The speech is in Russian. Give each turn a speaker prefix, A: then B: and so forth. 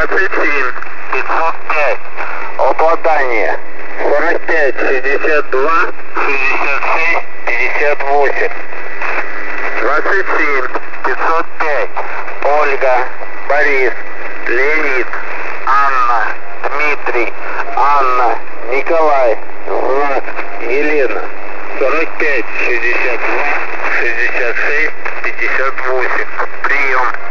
A: 27 505.
B: Обладание 45 62
A: 66
B: 58.
A: 27
B: 505. Ольга, Борис, Леонид, Анна, Дмитрий, Анна, Николай, Влад, Елена.
A: 45 62 66 58. Прием.